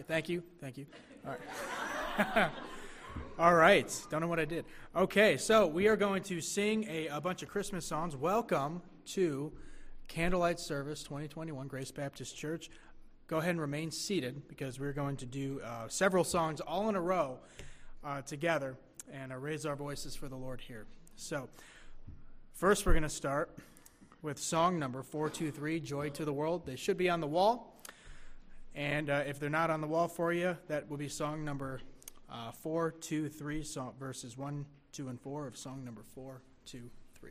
Thank you. All right. All right. Don't know what I did. Okay, so we are going to sing a bunch of Christmas songs. Welcome to Candlelight Service 2021, Grace Baptist Church. Go ahead and remain seated because we're going to do several songs all in a row together and raise our voices for the Lord here. So first we're going to start with song number 423, Joy to the World. They should be on the wall. And if they're not on the wall for you, that will be song number 423, verses 1, 2, and 4 of song number 423.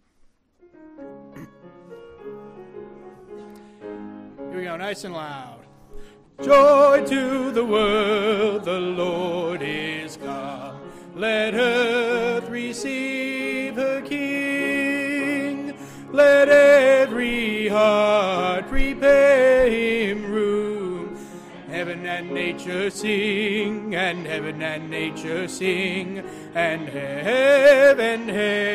Here we go, nice and loud. Joy to the world, the Lord is come. Let earth receive her King. Let every heart prepare him room. Heaven and nature sing, and heaven and nature sing, and heaven,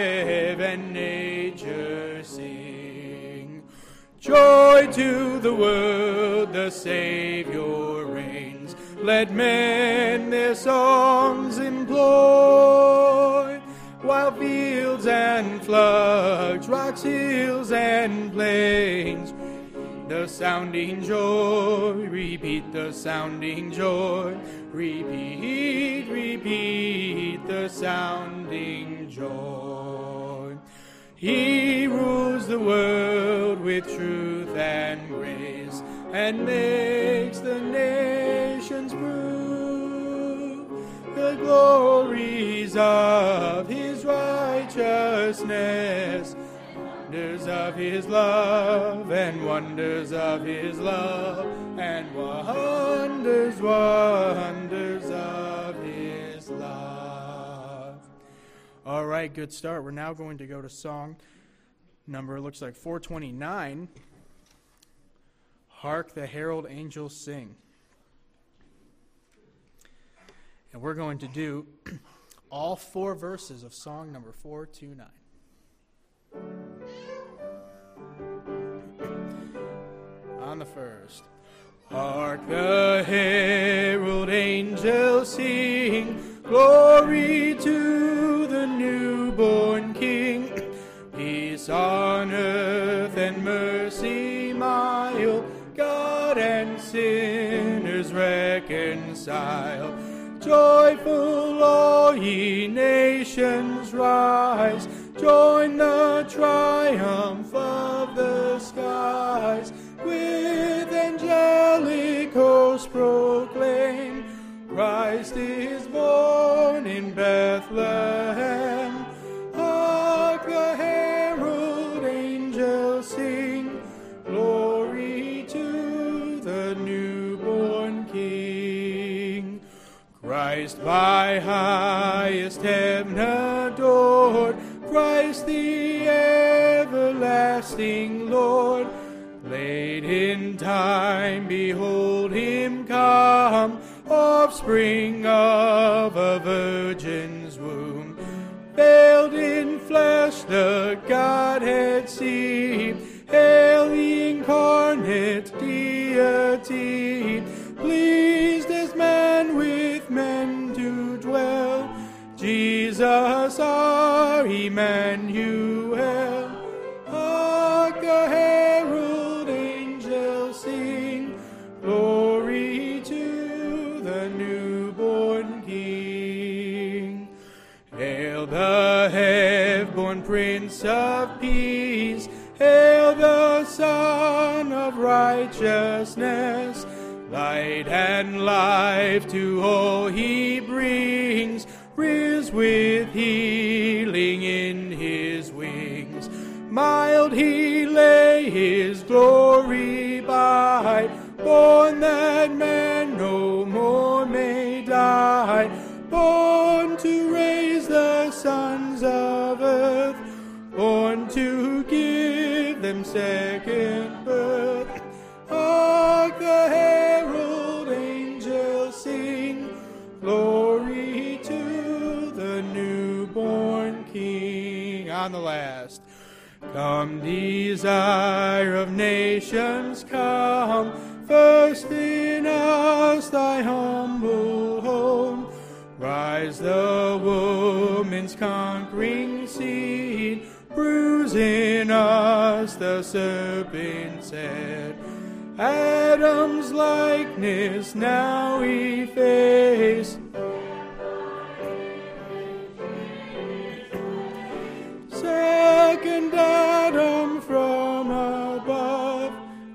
nature sing. Joy to the world, the Savior reigns. Let men their songs employ, while fields and floods, rocks, hills, and plains, the sounding joy, repeat the sounding joy, repeat the sounding joy. He rules the world with truth and grace, and makes the nations prove the glories of his righteousness. Wonders of his love, and wonders of his love, and wonders of his love. All right, good start. We're now going to go to song number, looks like 429, Hark the Herald Angels Sing. And we're going to do all 4 verses of song number 429. On the first. Hark the herald angels sing, glory to the newborn King. Peace on earth and mercy mild, God and sinners reconcile. Joyful all ye nations rise, join the triumph of the skies. With angelic hosts proclaim, Christ is born in Bethlehem. Hark the herald angels sing, glory to the newborn King. Christ by highest heaven adored, Christ the everlasting Lord. Late in time, behold him come, offspring of a virgin's womb. Veiled in flesh, the Godhead see. Hail the incarnate deity, pleased as man with men to dwell. Jesus our Emmanuel. Hark the herald angels sing, glory to the newborn King. Hail the heaven-born Prince of Peace, hail the Son of Righteousness. Light and life to all he brings, riz with healing in his wings. Mild he lay his glory by, born that man no more may die. Born to raise the sons of earth, born to give them second birth. Hark the herald angels sing, glory to the newborn King. On the last. Come, desire of nations, come, first in us thy humble home. Rise the woman's conquering seed, bruise in us the serpent's head. Adam's likeness now efface. Second Adam from above,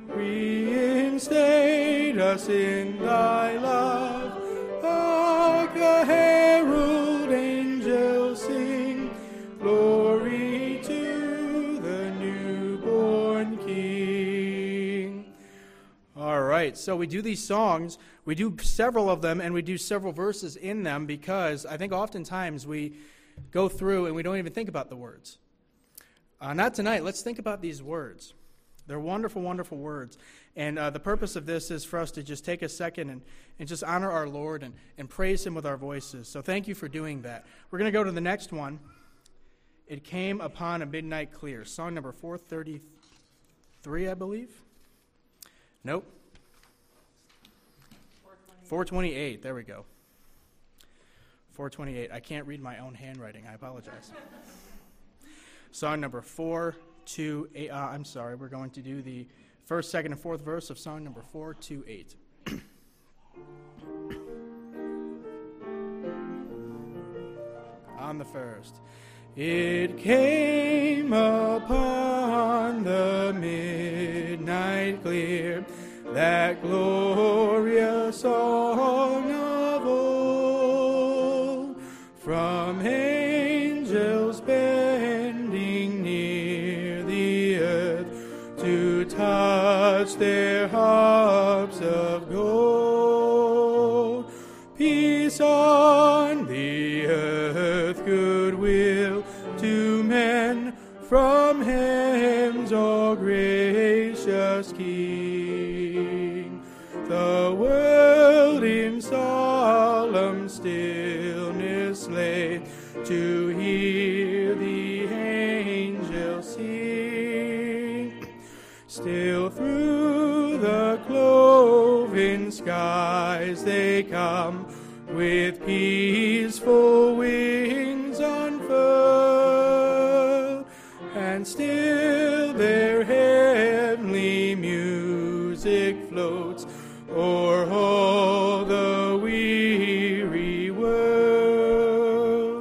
reinstate us in thy love. Hark the herald angels sing, glory to the newborn King. All right, so we do these songs, we do several of them, and we do several verses in them because I think oftentimes we go through and we don't even think about the words. Not tonight. Let's think about these words. They're wonderful, wonderful words. And the purpose of this is for us to just take a second and just honor our Lord and praise Him with our voices. So thank you for doing that. We're going to go to the next one. It Came Upon a Midnight Clear. Song number 433, I believe. Nope. 428. There we go. 428. I can't read my own handwriting. I apologize. Song number 428. I'm sorry. We're going to do the first, second, and fourth verse of song number 428. On the first. It came upon the midnight clear, that glorious song of old, from angels bending near the earth to touch their harps of gold. Peace on the earth, goodwill to men, from Him's all gracious King. The world in solemn stillness lay to hear the angels sing. Still through the cloven skies they come, with peaceful wings unfurled, and still their heavenly music floats o'er all the weary world.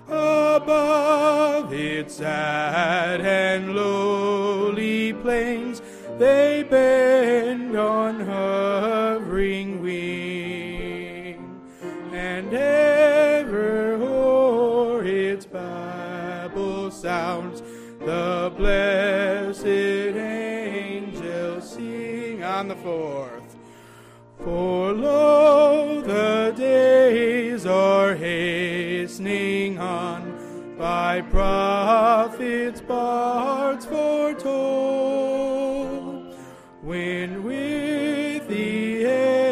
Above its sad and lowly plains they bend on hovering wing, and ever o'er its Babel sounds the blessed angels sing. On the fourth. For lo, the days are hastening on, by prophets, bards foretold, when with the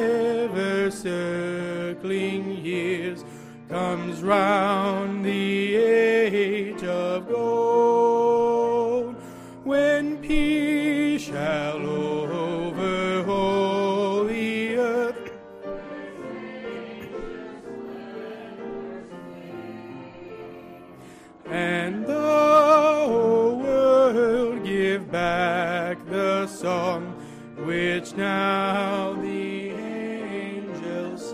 ever-circling years comes round the age of gold, when peace shall overhaul the earth, and the whole world give back the song which now the angels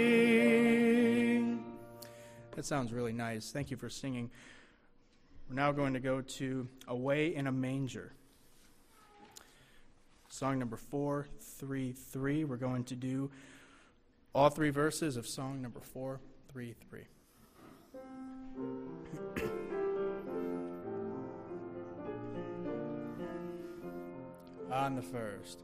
sing. That sounds really nice. Thank you for singing. We're now going to go to Away in a Manger. Song number 433. We're going to do all three verses of song number 433. On the first.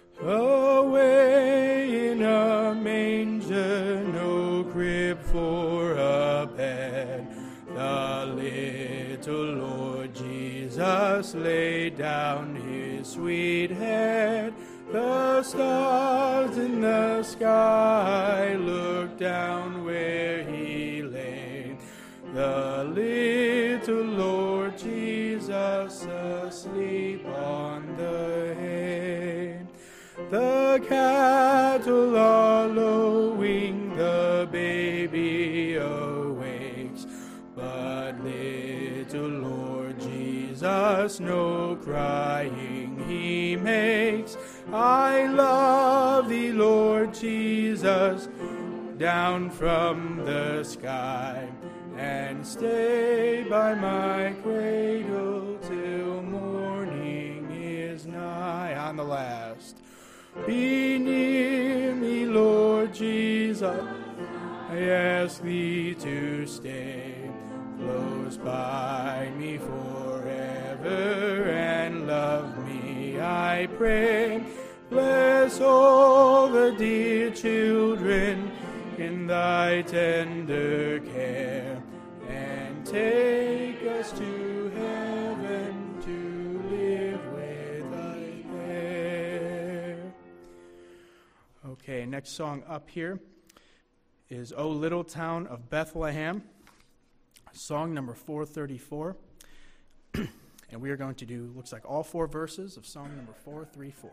Away in a manger, no crib for a bed, the little Lord Jesus laid down His sweet head. The stars in the sky looked down where He lay. The little Lord Jesus asleep on the hay. The cattle are lowing, the baby awakes, but little Lord Jesus no crying he makes. I love thee, Lord Jesus, down from the sky, and stay by my cradle till morning is nigh. On the last. Be near me, Lord Jesus, I ask thee to stay close by me forever and love me, I pray. Bless all the dear children in thy tender care, and take us to heaven to live with thy there. Okay, next song up here is O Little Town of Bethlehem, song number 434. And we are going to do, looks like all four verses of song number 434.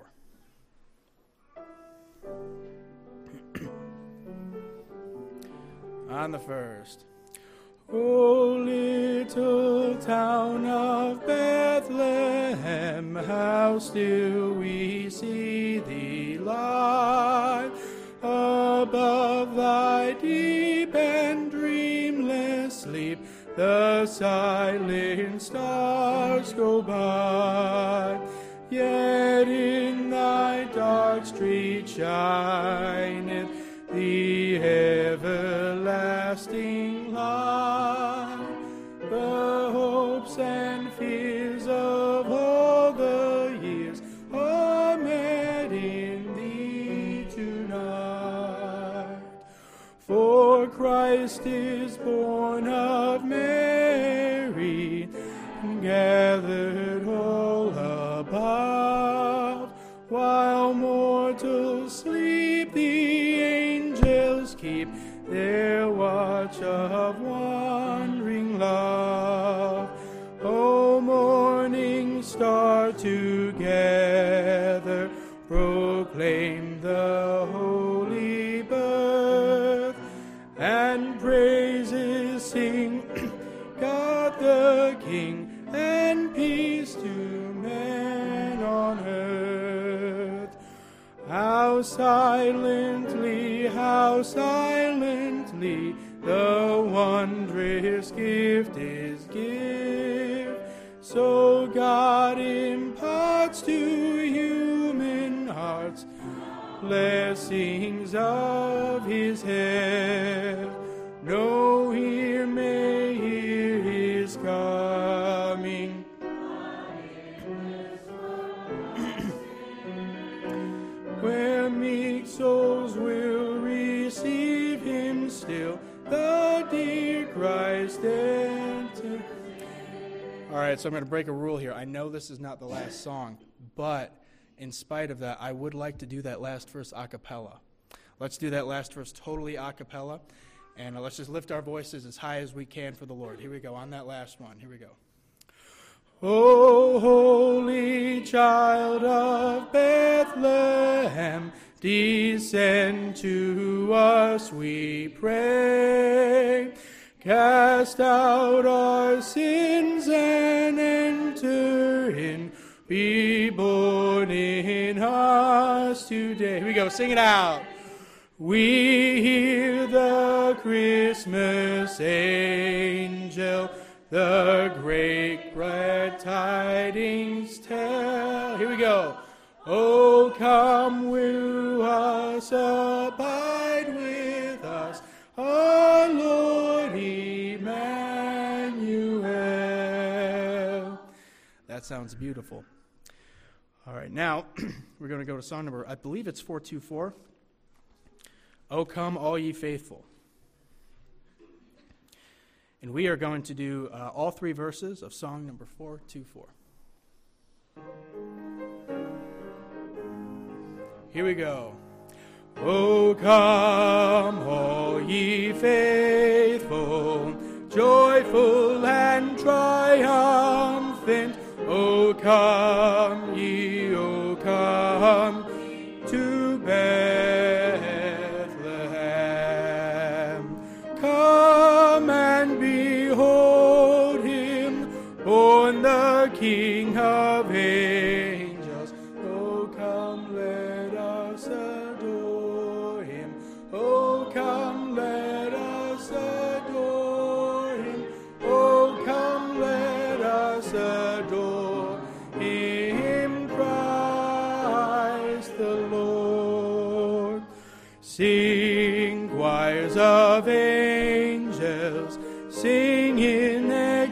On the first. O little town of Bethlehem, how still we see thee lie, above thy deep and dreamless sleep, the silent stars go by. Yet in thy dark street shineth the everlasting light. The hopes and fears of all the years are met in thee tonight. For Christ is born of Mary, and gathered all above, while mortals sleep, the angels keep their watch of wandering love. O morning star, together proclaim the holy birth, and praises sing God the King, and peace to men on earth. How silently the wondrous gift is given, so God imparts to human hearts blessings of his heaven. No ear may hear his coming, where meek souls will receive him still, the dear Christ enter. All right, so I'm going to break a rule here. I know this is not the last song, but in spite of that, I would like to do that last verse a cappella. Let's do that last verse totally a cappella, and let's just lift our voices as high as we can for the Lord. Here we go, on that last one. Here we go. O holy child of Bethlehem, descend to us, we pray. Cast out our sins and enter in. Be born in us today. Here we go, sing it out. We hear the Christmas angel, the great glad tidings tell. Here we go. Oh, come woo us, abide with us, our Lord Emmanuel. That sounds beautiful. All right, now we're going to go to song number, I believe it's 424. O come, all ye faithful. And we are going to do all three verses of song number 424. Here we go. O come, all ye faithful, joyful and triumphant. O come ye, O come, to the King of angels. Oh, come, let us adore him. Oh, come, let us adore him. Oh, come, let us adore him, Christ the Lord. Sing, choirs of angels, sing in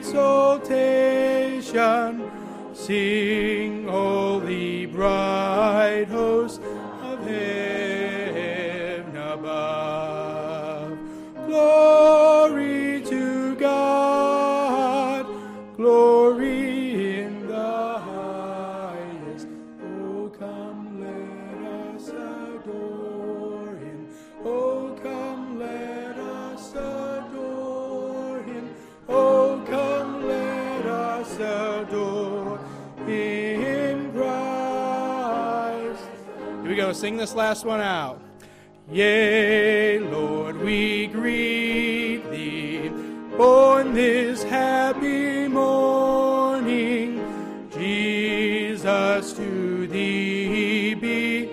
exaltation. Sing, all the bright host of heaven above. Glory to God, glory in the highest. Oh, come, let us adore him. Oh, come, let us adore him. Oh, come, let us adore him, Christ. Here we go, sing this last one out. Yea, Lord, we greet thee, born this happy morning. Jesus, to thee be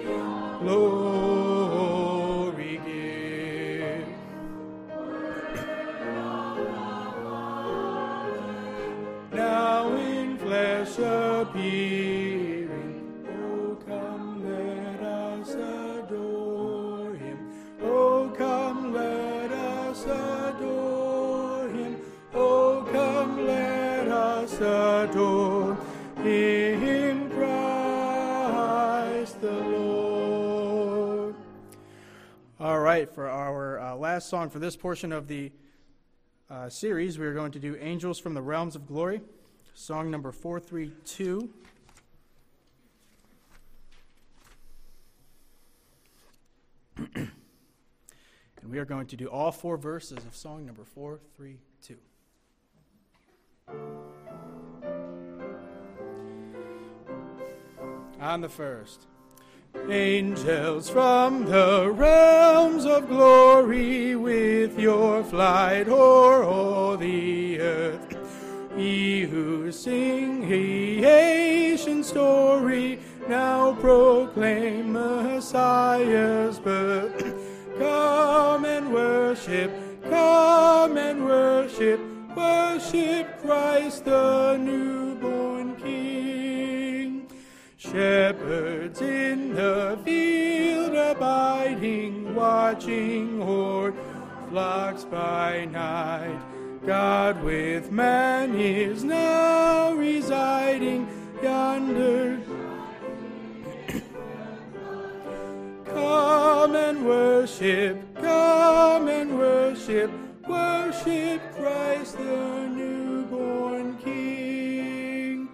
glory give. Now in flesh appearing, oh, come, let us adore him. Oh, come, let us adore him. Oh, come, let us adore him, Christ the Lord. All right, for our last song for this portion of the series, we are going to do Angels from the Realms of Glory, song number 432. And we are going to do all four verses of song number 432. On the first. Angels from the realms of glory, with your flight o'er all the earth, ye who sing creation story, now proclaim Messiah's birth. Come and worship, worship Christ the newborn King. Shepherds in the field abiding, watching o'er flocks by night. God with man is now residing yonder. Come and worship, worship Christ the newborn King.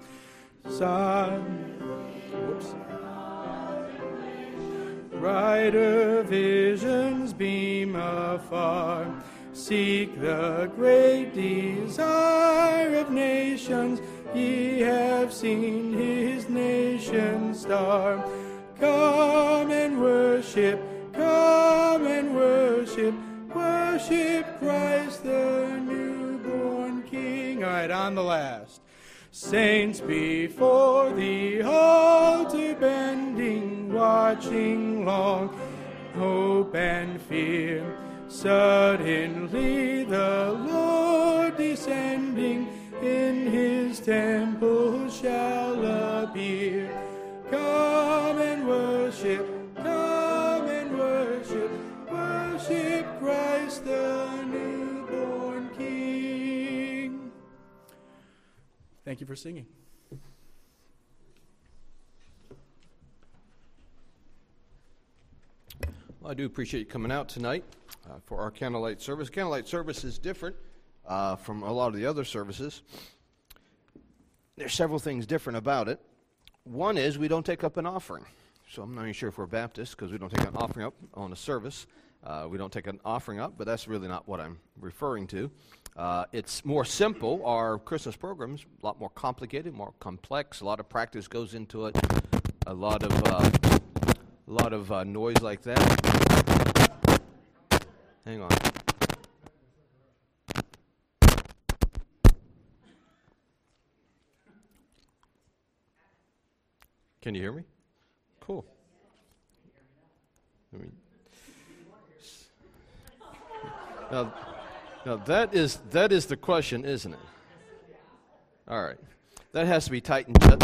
Brighter visions beam afar, seek the great desire of nations. Ye have seen his nation's star. Come and worship, worship Christ the newborn King. All right, on the last. Saints before the altar bending, watching long, hope and fear. Suddenly the Lord descending in his temple shall appear. Come and worship, worship Christ the newborn King. Thank you for singing. Well, I do appreciate you coming out tonight for our candlelight service. Candlelight service is different from a lot of the other services. There's several things different about it. One is we don't take up an offering. So I'm not even sure if we're Baptists because we don't take an offering up on a service. We don't take an offering up, but that's really not what I'm referring to. It's more simple. Our Christmas program's a lot more complicated, more complex. A lot of practice goes into it. A lot of noise like that. Hang on. Can you hear me? Cool. Now that is the question, isn't it? All right. That has to be tightened up.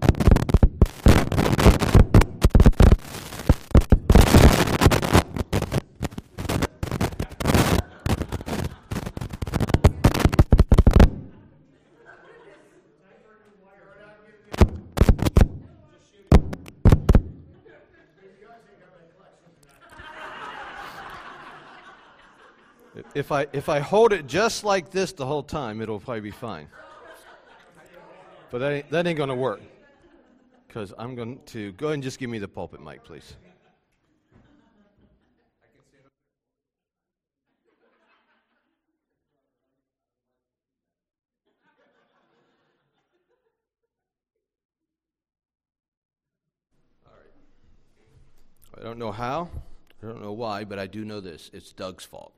If I hold it just like this the whole time, it'll probably be fine. But that ain't going to work. Because I'm going to go ahead and just give me the pulpit mic, please. All right. I don't know how, I don't know why, but I do know this. It's Doug's fault.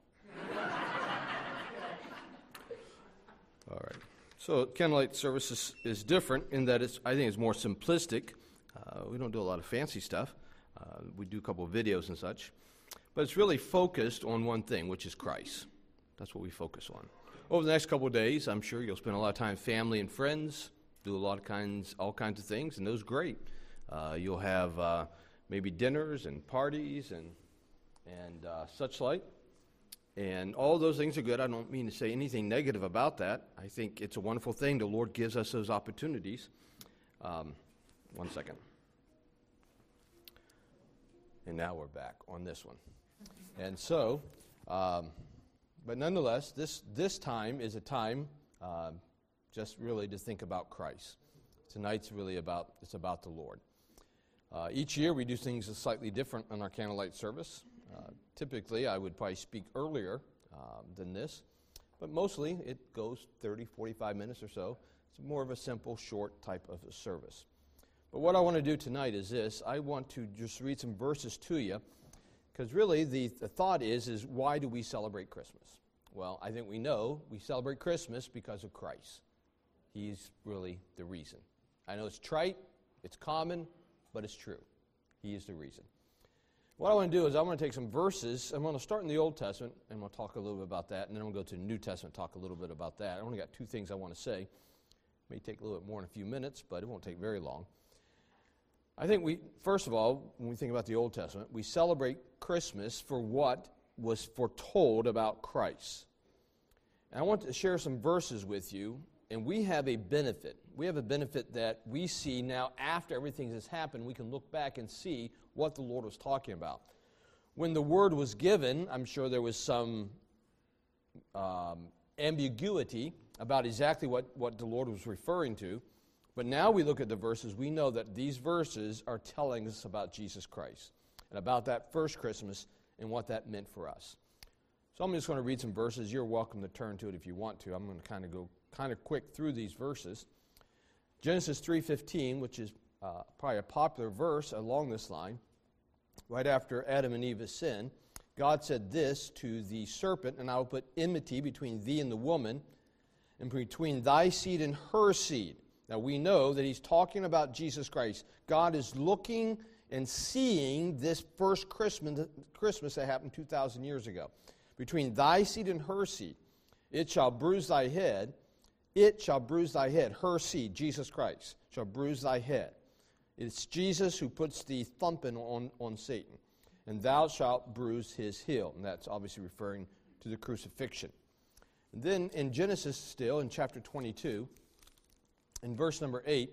All right. So Candlelight Service is different in that I think it's more simplistic. We don't do a lot of fancy stuff. We do a couple of videos and such. But it's really focused on one thing, which is Christ. That's what we focus on. Over the next couple of days, I'm sure you'll spend a lot of time with family and friends, do all kinds of things, and those are great. You'll have maybe dinners and parties and such like. And all those things are good. I don't mean to say anything negative about that. I think it's a wonderful thing. The Lord gives us those opportunities. 1 second. And now we're back on this one. And so, but nonetheless, this time is a time just really to think about Christ. Tonight's really about the Lord. Each year we do things slightly different on our candlelight service. Typically, I would probably speak earlier than this, but mostly it goes 30, 45 minutes or so. It's more of a simple, short type of a service. But what I want to do tonight is this. I want to just read some verses to you, because really the thought is why do we celebrate Christmas? Well, I think we know we celebrate Christmas because of Christ. He's really the reason. I know it's trite, it's common, but it's true. He is the reason. What I want to do is I want to take some verses. I'm going to start in the Old Testament, and we'll talk a little bit about that, and then we'll go to the New Testament and talk a little bit about that. I only got two things I want to say. It may take a little bit more in a few minutes, but it won't take very long. I think first of all, when we think about the Old Testament, we celebrate Christmas for what was foretold about Christ. And I want to share some verses with you, and we have a benefit. We have a benefit that we see now after everything has happened. We can look back and see what the Lord was talking about. When the word was given, I'm sure there was some ambiguity about exactly what the Lord was referring to. But now we look at the verses, we know that these verses are telling us about Jesus Christ and about that first Christmas and what that meant for us. So I'm just going to read some verses. You're welcome to turn to it if you want to. I'm going to kind of go quick through these verses. Genesis 3:15, which is probably a popular verse along this line. Right after Adam and Eve's sin, God said this to the serpent, and I will put enmity between thee and the woman, and between thy seed and her seed. Now we know that he's talking about Jesus Christ. God is looking and seeing this first Christmas that happened 2,000 years ago. Between thy seed and her seed, it shall bruise thy head. It shall bruise thy head. Her seed, Jesus Christ, shall bruise thy head. It's Jesus who puts the thumping on Satan. And thou shalt bruise his heel. And that's obviously referring to the crucifixion. And then in Genesis still, in chapter 22, in verse number 8,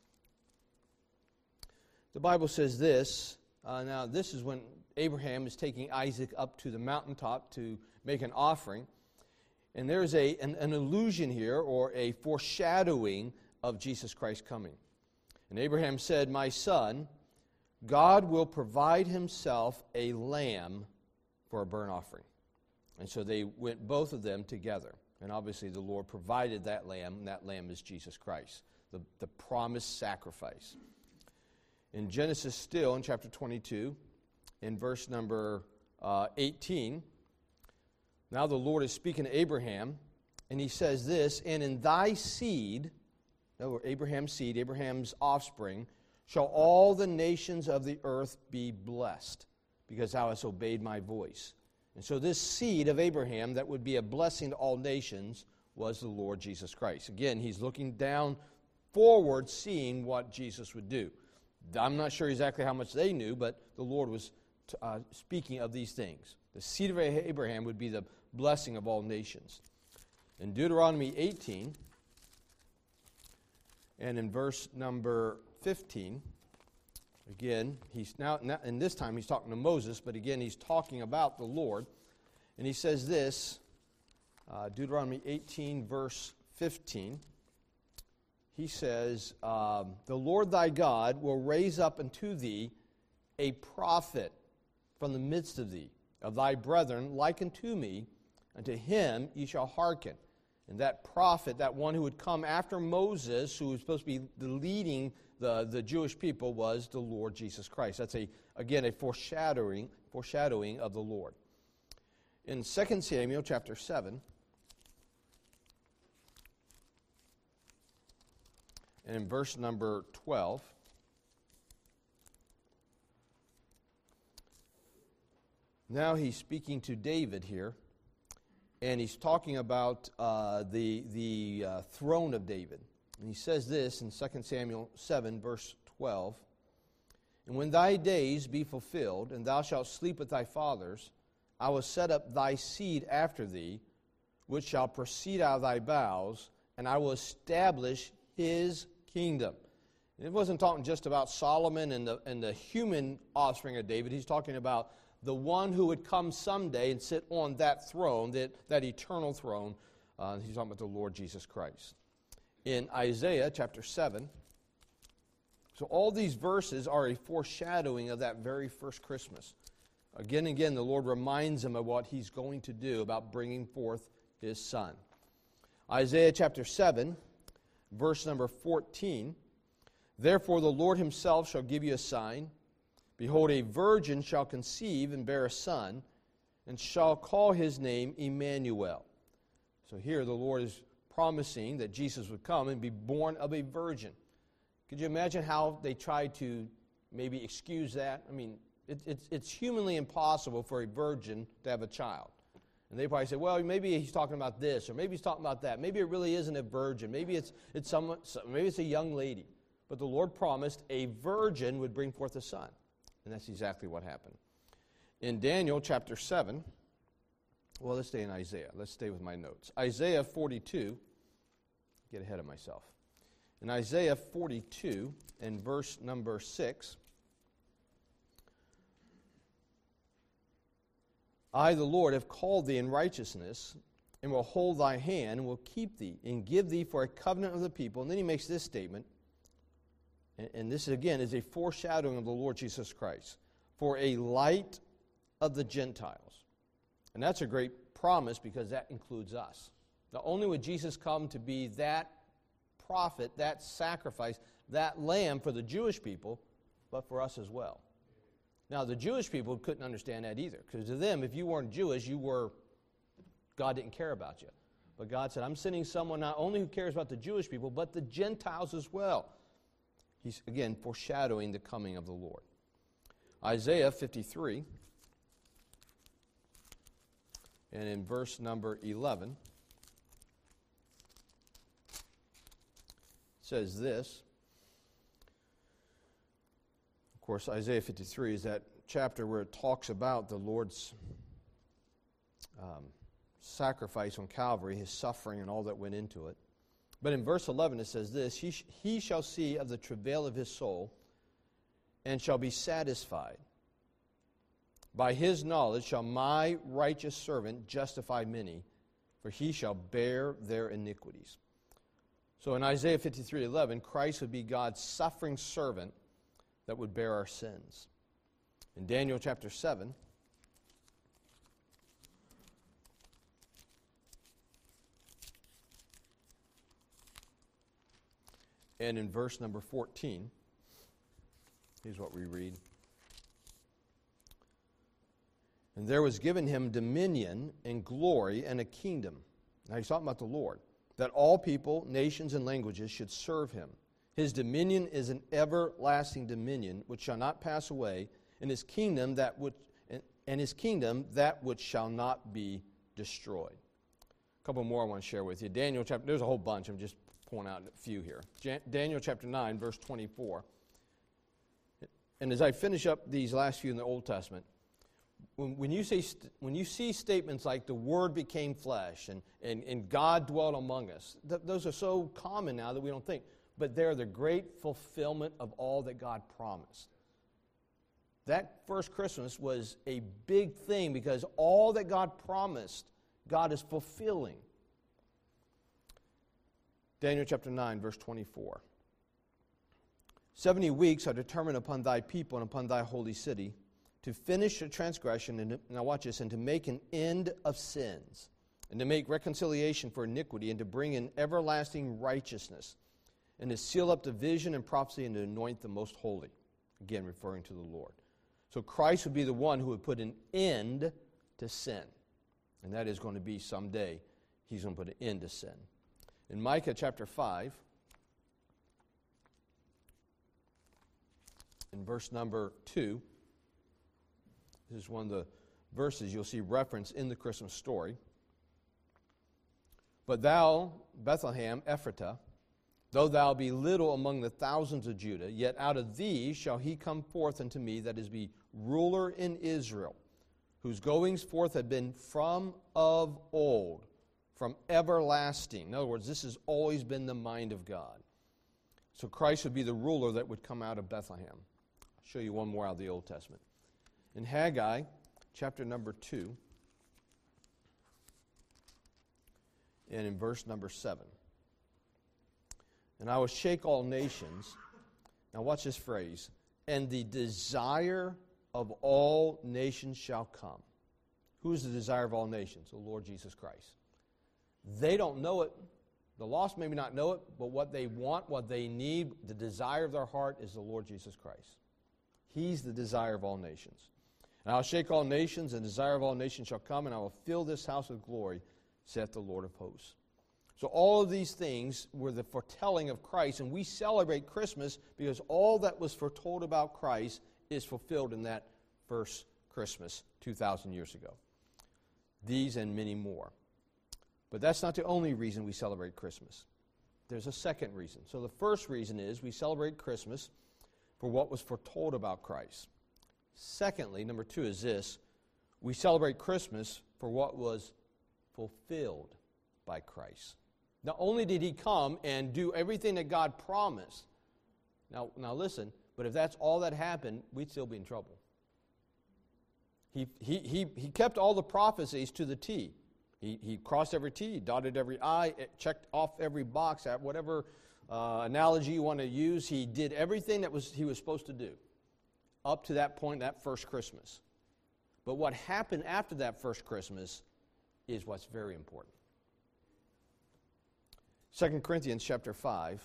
the Bible says this. Now this is when Abraham is taking Isaac up to the mountaintop to make an offering. And there's an allusion here, or a foreshadowing of Jesus Christ coming. And Abraham said, my son, God will provide himself a lamb for a burnt offering. And so they went, both of them, together. And obviously the Lord provided that lamb, and that lamb is Jesus Christ, the promised sacrifice. In Genesis still, in chapter 22, in verse number 18, now the Lord is speaking to Abraham, and he says this, and in thy seed, Abraham's seed, Abraham's offspring, shall all the nations of the earth be blessed, because thou hast obeyed my voice. And so this seed of Abraham that would be a blessing to all nations was the Lord Jesus Christ. Again, he's looking down forward, seeing what Jesus would do. I'm not sure exactly how much they knew, but the Lord was speaking of these things. The seed of Abraham would be the blessing of all nations. In Deuteronomy 18, and in verse number 15, again, he's now, and this time he's talking to Moses, but again, he's talking about the Lord. And he says this, Deuteronomy 18, verse 15. He says, the Lord thy God will raise up unto thee a prophet from the midst of thee, of thy brethren, like unto me, unto him ye shall hearken. And that prophet, that one who would come after Moses, who was supposed to be leading the Jewish people, was the Lord Jesus Christ. That's, again, a foreshadowing of the Lord. In 2 Samuel chapter 7, and in verse number 12, now he's speaking to David here, and he's talking about the throne of David. And he says this in 2 Samuel 7, verse 12, and when thy days be fulfilled, and thou shalt sleep with thy fathers, I will set up thy seed after thee, which shall proceed out of thy bowels, and I will establish his kingdom. And it wasn't talking just about Solomon and the human offspring of David. He's talking about the one who would come someday and sit on that throne, that eternal throne. He's talking about the Lord Jesus Christ. In Isaiah chapter 7, so all these verses are a foreshadowing of that very first Christmas. Again and again, the Lord reminds him of what he's going to do about bringing forth his Son. Isaiah chapter 7, verse number 14, therefore the Lord himself shall give you a sign. Behold, a virgin shall conceive and bear a son, and shall call his name Emmanuel. So here the Lord is promising that Jesus would come and be born of a virgin. Could you imagine how they tried to maybe excuse that? I mean, it's humanly impossible for a virgin to have a child. And they probably say, well, maybe he's talking about this, or maybe he's talking about that. Maybe it really isn't a virgin. Maybe it's a young lady. But the Lord promised a virgin would bring forth a son. And that's exactly what happened. In Daniel chapter 7, well, let's stay in Isaiah. Let's stay with my notes. Isaiah 42, get ahead of myself. In Isaiah 42, in verse number 6, I, the Lord, have called thee in righteousness, and will hold thy hand, and will keep thee, and give thee for a covenant of the people. And then he makes this statement, and this, again, is a foreshadowing of the Lord Jesus Christ, for a light of the Gentiles. And that's a great promise because that includes us. Not only would Jesus come to be that prophet, that sacrifice, that lamb for the Jewish people, but for us as well. Now, the Jewish people couldn't understand that either, because to them, if you weren't Jewish, God didn't care about you. But God said, I'm sending someone not only who cares about the Jewish people, but the Gentiles as well. He's, again, foreshadowing the coming of the Lord. Isaiah 53, and in verse number 11, says this. Of course, Isaiah 53 is that chapter where it talks about the Lord's sacrifice on Calvary, his suffering and all that went into it. But in verse 11 it says this, He shall see of the travail of his soul, and shall be satisfied. By his knowledge shall my righteous servant justify many, for he shall bear their iniquities. So in Isaiah 53:11, Christ would be God's suffering servant that would bear our sins. In Daniel chapter 7, and in verse number 14, here's what we read. And there was given him dominion and glory and a kingdom. Now he's talking about the Lord. That all people, nations, and languages should serve him. His dominion is an everlasting dominion which shall not pass away, and his kingdom that which shall not be destroyed. A couple more I want to share with you. Daniel chapter, there's a whole bunch. I'm just pointing out a few here. Daniel chapter 9, verse 24. And as I finish up these last few in the Old Testament, when you see statements like the Word became flesh and God dwelt among us, those are so common now that we don't think. But they're the great fulfillment of all that God promised. That first Christmas was a big thing because all that God promised, God is fulfilling. Daniel chapter 9, verse 24. 70 weeks are determined upon thy people and upon thy holy city to finish the transgression, and now watch this, and to make an end of sins, and to make reconciliation for iniquity, and to bring in everlasting righteousness, and to seal up division and prophecy, and to anoint the most holy. Again, referring to the Lord. So Christ would be the one who would put an end to sin. And that is going to be someday. He's going to put an end to sin. In Micah chapter 5, in verse number 2, this is one of the verses you'll see reference in the Christmas story. But thou, Bethlehem Ephratah, though thou be little among the thousands of Judah, yet out of thee shall he come forth unto me that is be ruler in Israel, whose goings forth have been from of old, from everlasting. In other words, this has always been the mind of God. So Christ would be the ruler that would come out of Bethlehem. I'll show you one more out of the Old Testament. In Haggai, chapter number 2, and in verse number 7. And I will shake all nations. Now watch this phrase. And the desire of all nations shall come. Who is the desire of all nations? The Lord Jesus Christ. They don't know it. The lost maybe not know it, but what they want, what they need, the desire of their heart is the Lord Jesus Christ. He's the desire of all nations. And I'll shake all nations, and the desire of all nations shall come, and I will fill this house with glory, saith the Lord of hosts. So all of these things were the foretelling of Christ, and we celebrate Christmas because all that was foretold about Christ is fulfilled in that first Christmas 2,000 years ago. These and many more. But that's not the only reason we celebrate Christmas. There's a second reason. So the first reason is we celebrate Christmas for what was foretold about Christ. Secondly, number 2 is this. We celebrate Christmas for what was fulfilled by Christ. Not only did he come and do everything that God promised. Now listen, but if that's all that happened, we'd still be in trouble. He kept all the prophecies to the T. He crossed every T, dotted every I, checked off every box, at whatever analogy you want to use. He did everything that he was supposed to do up to that point, that first Christmas. But what happened after that first Christmas is what's very important. 2 Corinthians chapter 5.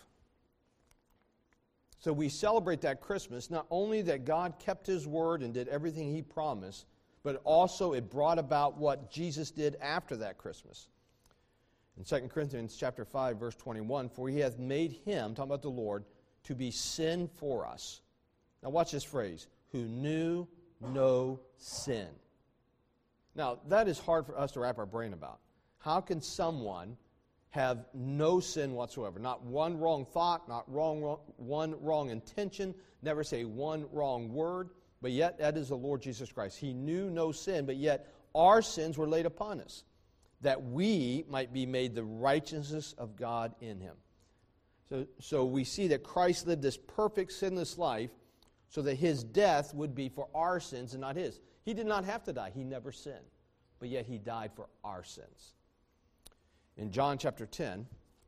So we celebrate that Christmas, not only that God kept his word and did everything he promised, but also it brought about what Jesus did after that Christmas. In 2 Corinthians chapter 5, verse 21, for he hath made him, talking about the Lord, to be sin for us. Now watch this phrase, who knew no sin. Now that is hard for us to wrap our brain about. How can someone have no sin whatsoever? Not one wrong thought, not one wrong intention, never say one wrong word, but yet that is the Lord Jesus Christ. He knew no sin, but yet our sins were laid upon us, that we might be made the righteousness of God in him. So we see that Christ lived this perfect sinless life so that his death would be for our sins and not his. He did not have to die. He never sinned, but yet he died for our sins. In John chapter 10,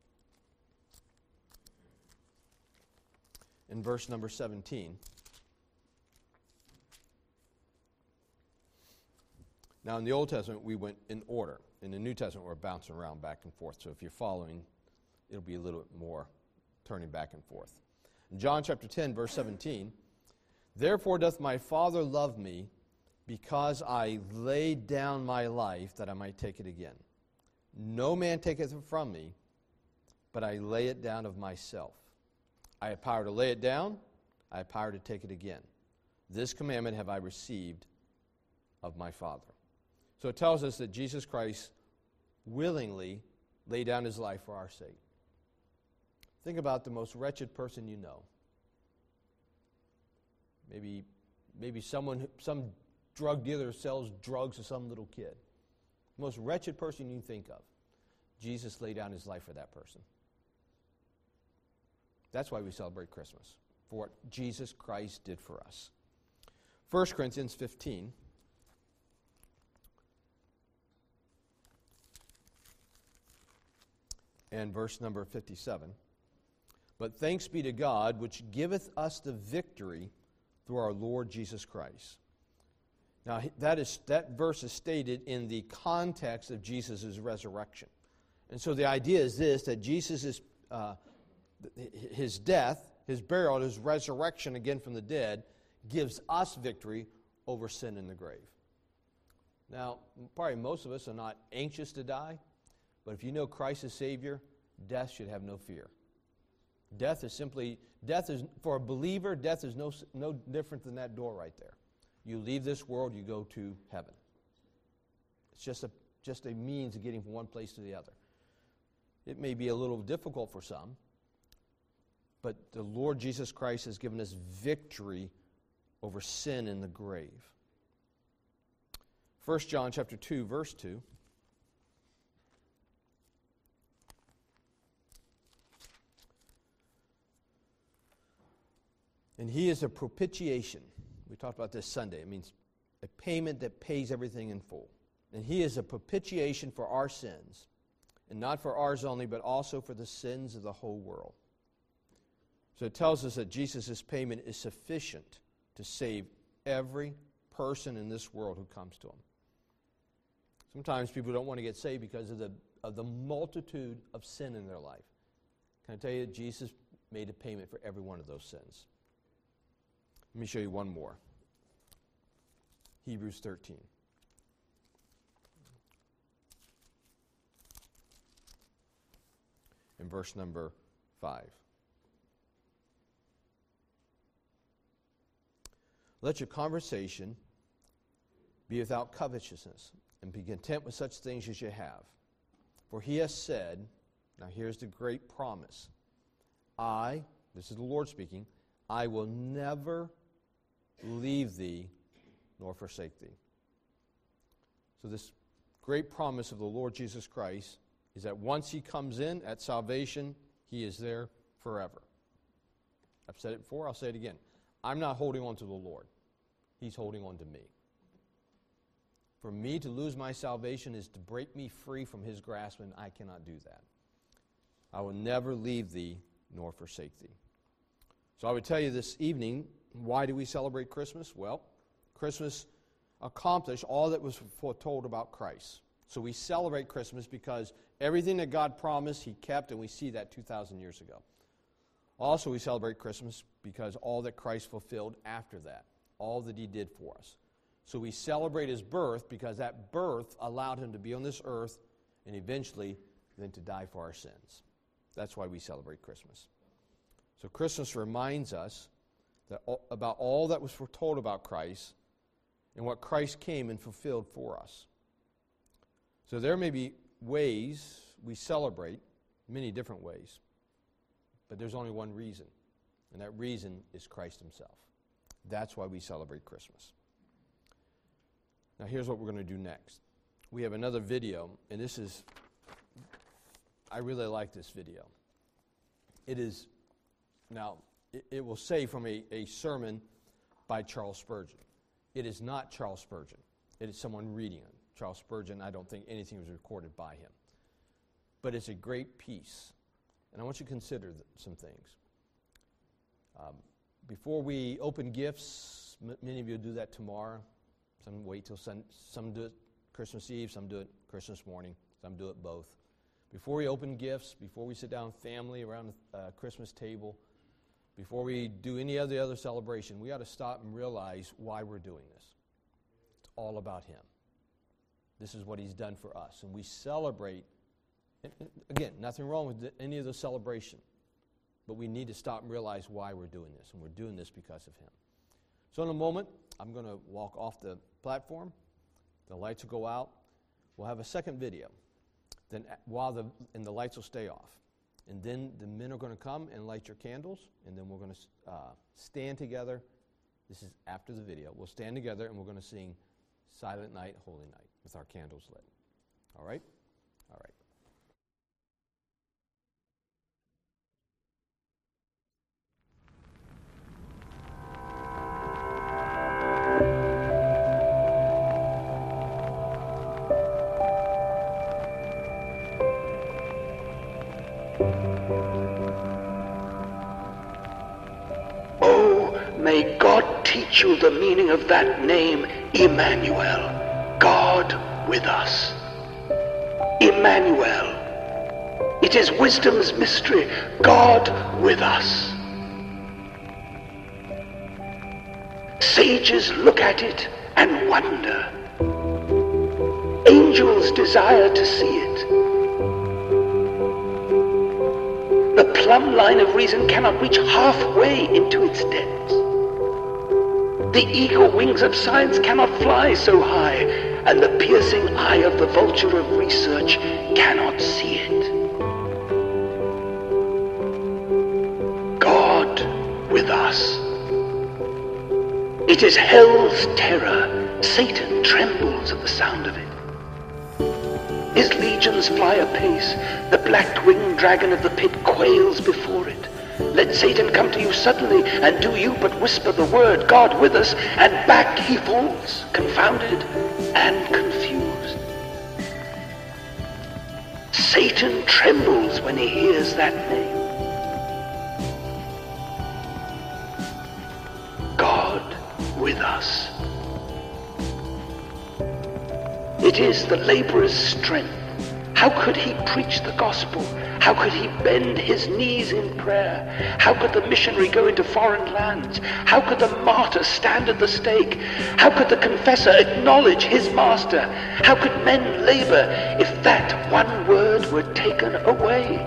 in verse number 17. Now in the Old Testament, we went in order. In the New Testament, we're bouncing around back and forth. So if you're following, it'll be a little bit more turning back and forth. In John chapter 10, verse 17, therefore doth my Father love me, because I laid down my life that I might take it again. No man taketh it from me, but I lay it down of myself. I have power to lay it down. I have power to take it again. This commandment have I received of my Father. So it tells us that Jesus Christ willingly laid down his life for our sake. Think about the most wretched person you know. Maybe some drug dealer sells drugs to some little kid. The most wretched person you can think of. Jesus laid down his life for that person. That's why we celebrate Christmas, for what Jesus Christ did for us. 1 Corinthians 15. And verse number 57. But thanks be to God, which giveth us the victory through our Lord Jesus Christ. Now, that verse is stated in the context of Jesus' resurrection. And so the idea is this, that Jesus' his death, his burial, his resurrection again from the dead gives us victory over sin in the grave. Now, probably most of us are not anxious to die, but if you know Christ as Savior, death should have no fear. Death is, for a believer, death is no different than that door right there. You leave this world, you go to heaven. It's just a means of getting from one place to the other. It may be a little difficult for some, but the Lord Jesus Christ has given us victory over sin in the grave. 1 John chapter 2, verse 2. And he is a propitiation. We talked about this Sunday. It means a payment that pays everything in full. And he is a propitiation for our sins, and not for ours only, but also for the sins of the whole world. So it tells us that Jesus' payment is sufficient to save every person in this world who comes to him. Sometimes people don't want to get saved because of the multitude of sin in their life. Can I tell you that Jesus made a payment for every one of those sins? Let me show you one more. Hebrews 13. In verse number 5. Let your conversation be without covetousness, and be content with such things as you have. For he has said, now here's the great promise, this is the Lord speaking, I will never leave thee nor forsake thee. So this great promise of the Lord Jesus Christ is that once he comes in at salvation, he is there forever. I've said it before, I'll say it again. I'm not holding on to the Lord. He's holding on to me. For me to lose my salvation is to break me free from his grasp, and I cannot do that. I will never leave thee nor forsake thee. So I would tell you this evening, why do we celebrate Christmas? Well, Christmas accomplished all that was foretold about Christ. So we celebrate Christmas because everything that God promised, he kept, and we see that 2,000 years ago. Also, we celebrate Christmas because all that Christ fulfilled after that, all that he did for us. So we celebrate his birth because that birth allowed him to be on this earth and eventually then to die for our sins. That's why we celebrate Christmas. So Christmas reminds us that about all that was foretold about Christ and what Christ came and fulfilled for us. So there may be ways we celebrate, many different ways, but there's only one reason, and that reason is Christ himself. That's why we celebrate Christmas. Now here's what we're going to do next. We have another video, and I really like this video. It will say from a sermon by Charles Spurgeon. It is not Charles Spurgeon. It is someone reading it. Charles Spurgeon, I don't think anything was recorded by him. But it's a great piece. And I want you to consider some things. Before we open gifts, many of you do that tomorrow. Some wait till some do it Christmas Eve, some do it Christmas morning, some do it both. Before we open gifts, before we sit down with family around the Christmas table, before we do any of the other celebration, we ought to stop and realize why we're doing this. It's all about him. This is what he's done for us. And we celebrate, again, nothing wrong with any of the celebration. but we need to stop and realize why we're doing this, and we're doing this because of him. So in a moment, I'm going to walk off the platform. The lights will go out. We'll have a second video. Then the lights will stay off. And then the men are going to come and light your candles, and then we're going to stand together. This is after the video. We'll stand together, and we're going to sing Silent Night, Holy Night with our candles lit. All right? All right. May God teach you the meaning of that name, Emmanuel, God with us. Emmanuel. It is wisdom's mystery, God with us. Sages look at it and wonder. Angels desire to see it. The plumb line of reason cannot reach halfway into its depths. The eagle wings of science cannot fly so high, and the piercing eye of the vulture of research cannot see it. God with us. It is hell's terror. Satan trembles at the sound of it. His legions fly apace. The black-winged dragon of the pit quails before it. Let Satan come to you suddenly, and do you but whisper the word, God with us, and back he falls, confounded and confused. Satan trembles when he hears that name. God with us. It is the laborer's strength. How could he preach the gospel? How could he bend his knees in prayer? How could the missionary go into foreign lands? How could the martyr stand at the stake? How could the confessor acknowledge his master? How could men labor if that one word were taken away?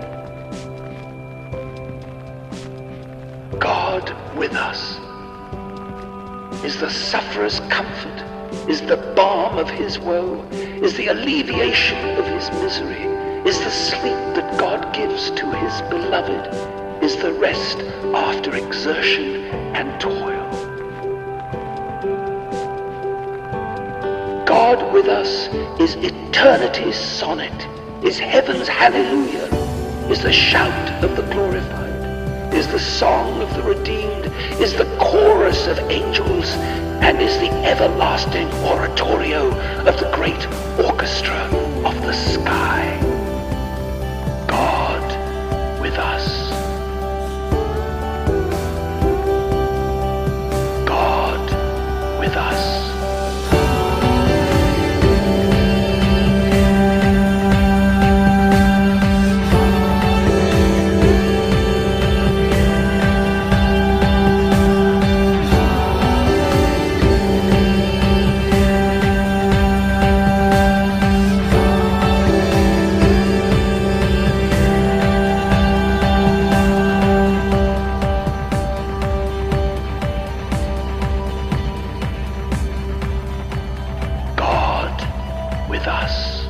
God with us is the sufferer's comfort, is the balm of his woe, is the alleviation of his misery, is the sleep that God gives to his beloved, is the rest after exertion and toil. God with us is eternity's sonnet, is heaven's hallelujah, is the shout of the glorified, is the song of the redeemed, is the chorus of angels, and is the everlasting oratorio of the great orchestra of the sky. God with us. God with us. With us.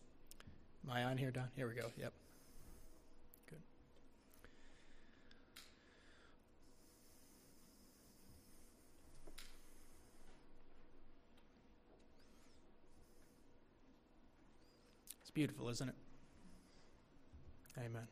Am I on here, Don? Here we go. Yep. Good. It's beautiful, isn't it? Amen.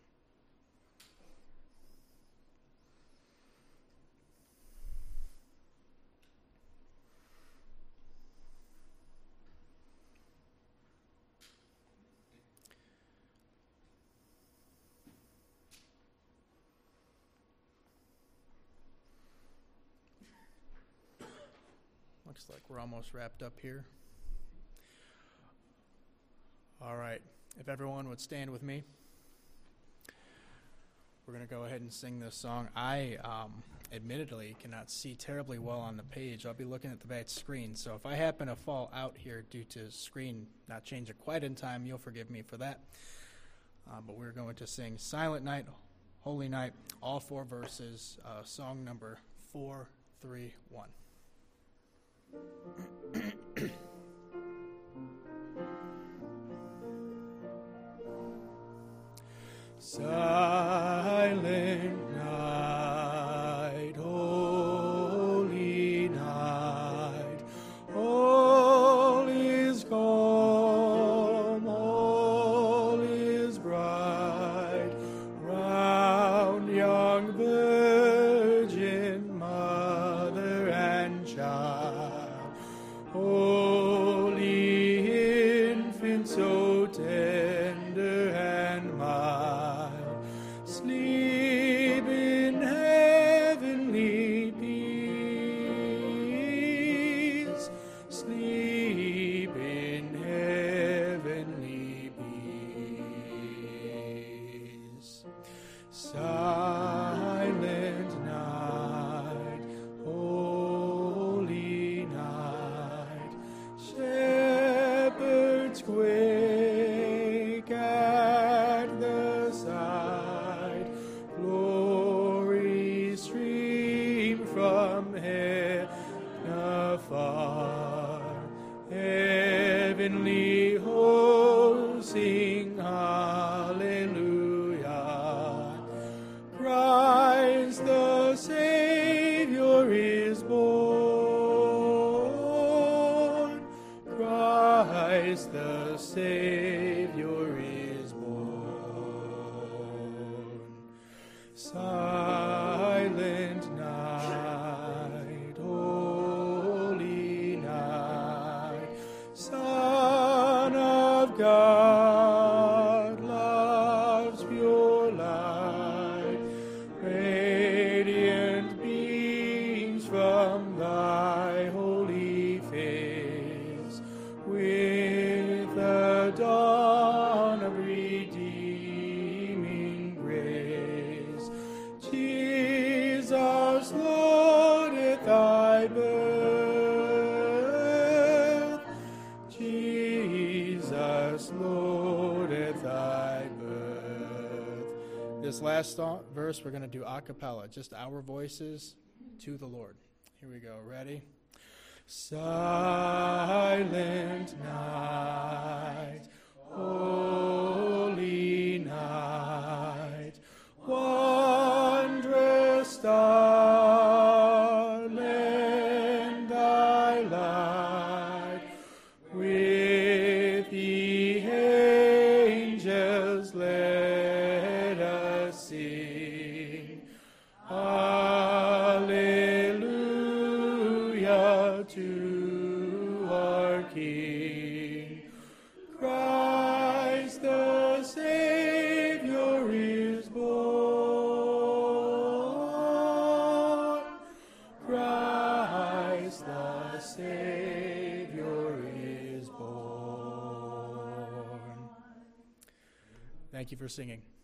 Looks like we're almost wrapped up here. All right. If everyone would stand with me, we're going to go ahead and sing this song. I admittedly cannot see terribly well on the page. I'll be looking at the back screen. So if I happen to fall out here due to screen not changing quite in time, you'll forgive me for that. But we're going to sing Silent Night, Holy Night, all 4 verses, song number 431. Silent night, holy night, all is calm, all is bright, round young virgin mother and child, holy infant so tender and mild, sleep in heavenly peace, sleep in heavenly peace. Silent night, holy night, shepherds quake at the sight, glory stream from heaven afar, heavenly hosts sing hallelujah, Christ the Savior is born, Christ the Savior is born. Silent night, holy night, Son of God, love's pure light, radiant beams from thy holy face, with the dawn of redeeming grace. Jesus, Lord, at thy birth, Jesus, Lord, at thy birth. This last verse we're going to do a cappella, just our voices to the Lord. Here we go. Ready? Silent night, holy night, wondrous star, lend thy light, with the angels let us sing, Alleluia to our King. Christ the Savior is born. Christ the Savior is born. Thank you for singing.